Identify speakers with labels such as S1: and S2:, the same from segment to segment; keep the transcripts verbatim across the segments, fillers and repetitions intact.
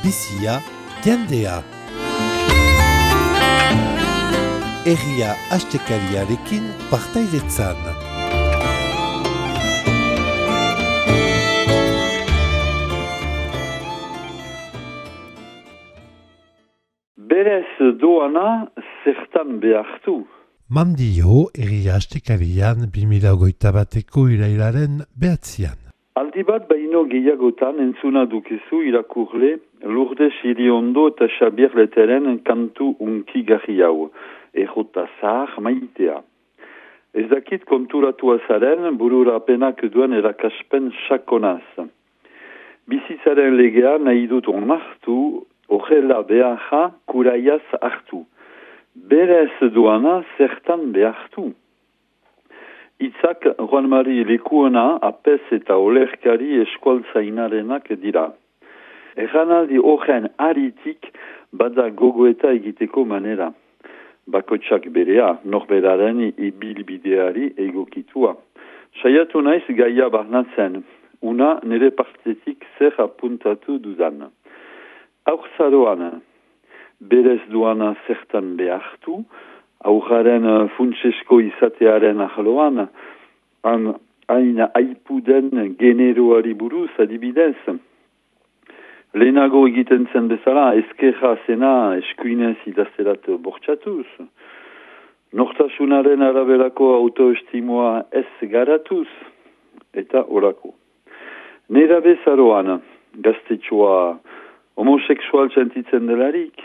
S1: bizia, jendea. Herria astekariarekin partaidetzan.
S2: Berez doana zertan behartu.
S1: Mandio herria astekarian bi mila hogeita bateko irailaren behatzian.
S2: Aldi bat baino gehiagotan entzuna dukezu irakurle Lourdes Iriondo eta Xabier Leteren kantu unkigarri hau, errota zahar maitea. Ez dakit konturatua zaren burura apenak duen erakaspen sakonaz. Bizitzaren legea nahi dut onartu, horrela beharra kuraiaz hartu. Berez doana zertan behartu. Itzak Juan Mari Lekuona apez eta olerkari eskualtzainarenak dira. Erranaldi horren aritik bada gogoeta egiteko manera. Bakotsak berea, norberaren ibilbideari egokitua. Saiatu naiz gaia barnatzen, una nire partetik zer apuntatu dudan. Aurzaroan, berez doana zertan behartu, aurraren funtsesko izatearen ahloan, hain aipuden generoari buruz adibidez. Lehenago egiten zen bezala, ezkerra zena eskuinez idazterat bortxatuz. Nortasunaren araberako autoestimoa ez garatuz, eta orako. Nera bezaroan, gaztetxoa homoseksual sentitzen delarik,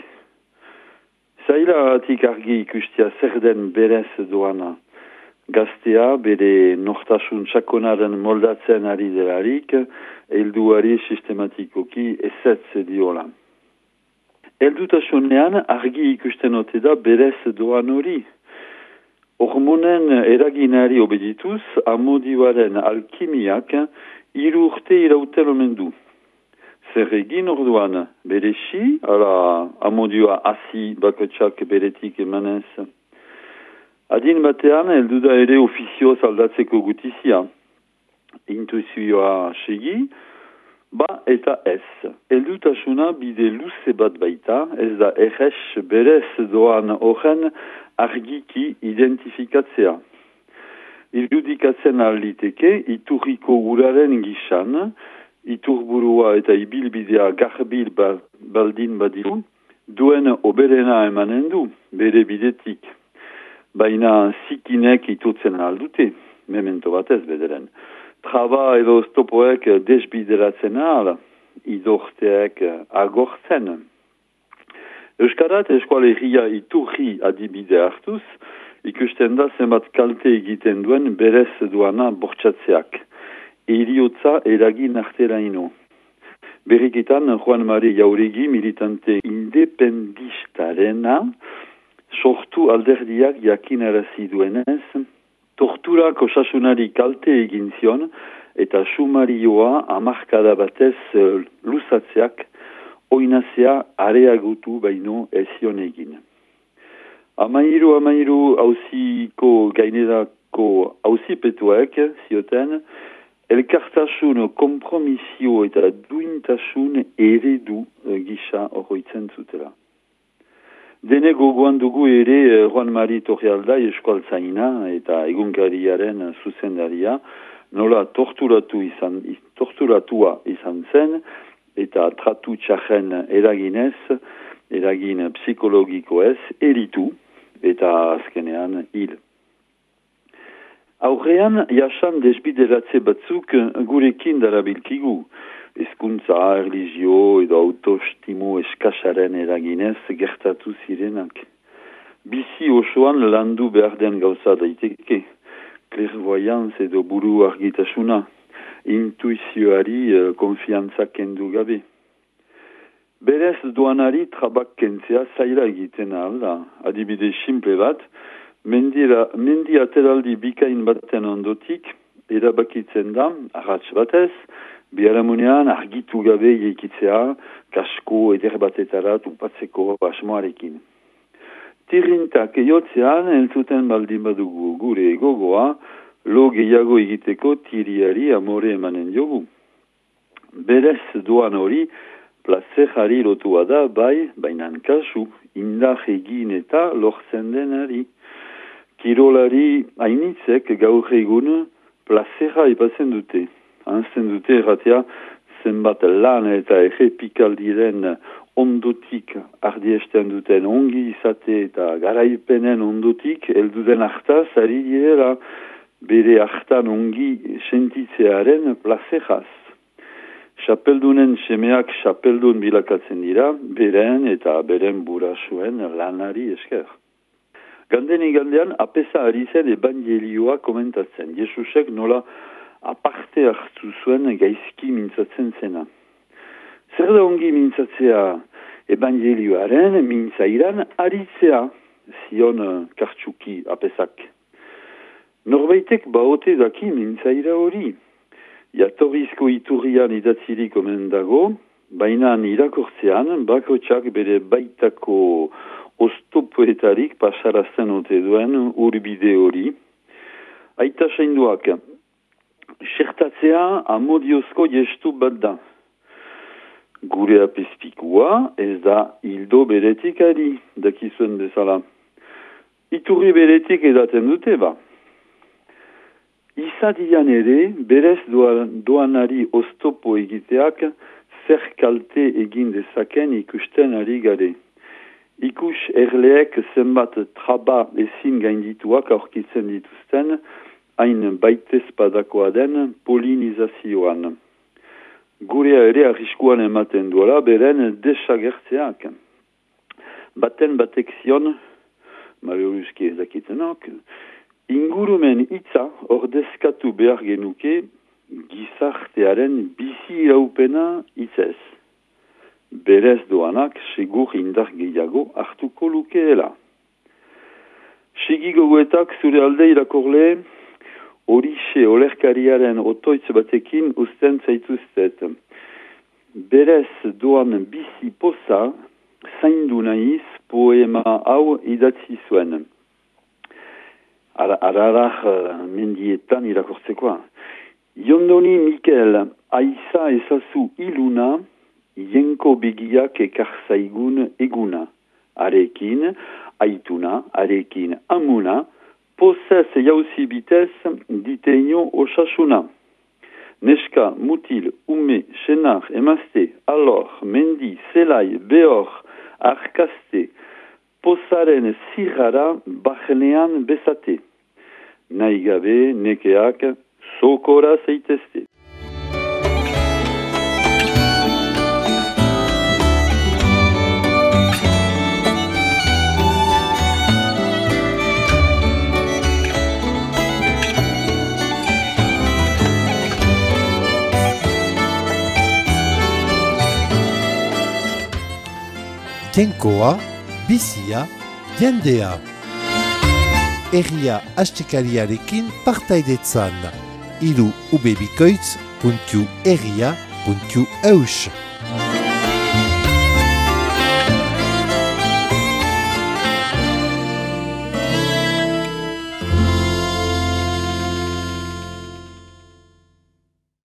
S2: zaila atik argi ikustia zer den berez doana. Gaztea bere nortasun sakonaren moldatzen ari delarik, helduari sistematikoki ezetz diola. Heldutasunean argi ikusten ote da berez doan hori. Hormonen eraginari obedituz, amodioaren alkimiak hiru urte irauten omen du. Zer egin orduan, beresi, ala amodioa hasi bakotsak beretik emanez. Adin batean, heldu da ere ofizioz aldatzeko gutizia. Intuizioa segi, ba eta ez. Heldutasuna bide luze bat baita, ez da erres berez doan horren argiki identifikatzea. Irudikatzen alditeke, iturriko uraren gisan, iturburua eta ibilbidea garbil baldin badiru, duen oberena emanen du, bere bidetik. Baina zikinek itutzen aldute, memento batez bederen. Traba edo stopoek desbideratzen ahal, idorteek agortzen. Euskarat eskualegia iturri adibide hartuz, ikusten da zenbat kalte egiten duen berez doana bortxatzeak. Eriotza eragin arteraino. Berriketan Juan Mari Jauregi militante independistarena sortu alderdiak jakinarazi duenez, torturak osasunari kalte egin zion eta sumarioa hamarkada batez lusatzeak oinazea areagutu baino ezion egin. Amairu amairu hauziko gainerako hauzipetuek zioten, elkartasun kompromisio eta duintasun eredu gisa horroitzen zutela. Dene gogoan dugu ere Juan Mari Torrealda eskualtzaina eta egunkariaren zuzendaria nola torturatu izan, torturatua izan zen eta tratu txarren eraginez, eragin psikologikoez, eritu eta azkenean hil. Aurrean, jasan desbideratze batzuk gurekin darabilkigu. Hezkuntza, erlijio edo autoestimo eskasaren eraginez gertatu zirenak. Bizi osoan landu behar den gauza daiteke. Clairvoyance edo buru argitasuna. Intuizioari uh, konfiantza kendu gabe. Berez doanari trabak kentzea zaila egiten alda. Adibide simple bat, Mendira, mendi ateraldi bikain baten ondotik, erabakitzen da, arratx batez, biharamunean argitu gabe eikitzea, kasko eder batetara tupatzeko asmoarekin. Tirintak eotzean, entzuten baldin badugu gure gogoa, lo gehiago egiteko tiriari amore emanen diogu. Berez doan hori, plazerari lotua da, bai, bainan kasu, indar egin eta lortzen denari. Kirolari hainitzek gaur egun plazera ipatzen dute. Hantzen dute erratea, zenbat lan eta errepikaldiren ondotik ardiesten duten ongi izate eta garaipenen ondotik elduden hartaz ari direla bere hartan ongi sentitzearen plazeraz. Xapeldunen semeak xapeldun bilakatzen dira, beren eta beren burasuen lanari esker. Ganden igandean apesa ari zen evangelioa komentatzen. Jesusek nola aparte hartu zuen gaizki mintzatzen zena. Zer da ongi mintzatzea evangelioaren mintzairan aritzea, zion kartsuki apesak. Norbaitek baote daki mintzaira hori. Jatorrizko iturrian idatzirik omen dago, baina irakortzean bakotsak bere baitako oztopoetarik pasarazten ote duen urbide hori. Aita seinduak, sertatzea amodiozko gestu bat da. Gure apezpikua ez da hildo beretik ari, dakizuen bezala. Iturri beretik edaten dute ba. Izadian ere, berez doanari oztopo egiteak zer kalte egin dezaken ikusten ari gare. Ikus erleek zenbat traba ezin gaindituak aurkitzen dituzten, hain baitezpadakoa den polinizazioan. Gurea ere arriskuan ematen duela beren desagertzeak. Baten batek zion, Marioluski ezakitenok, ingurumen hitza ordezkatu behar genuke gizartearen bizi iraupena hitzez. Berez doanak segur indar gehiago hartuko lukeela. Segi gogoetak zure alde irakorle horixe olerkariaren otoitz batekin usten zaituztet. Berez doan bizi poza zaindu nahiz poema hau idatzi zuen. Ararar mendietan irakortzekoa. Iondoni Mikel, aiza ezazu iluna, jenko begiak ekarzaigun eguna. Arekin, aituna, arekin amuna, pozez jauzi bitez diteino osasuna. Neska, mutil, ume, senar, emazte, alor, mendi, zelai, behor, arkaste, pozaren zirrara bahnean bezate. Nahi gabe nekeak sokora zeitezte.
S1: Jenkoa, bizia, jendea. Herria astekariarekin partaidetzan. Iru ubebikoitz puntu herria puntu eus.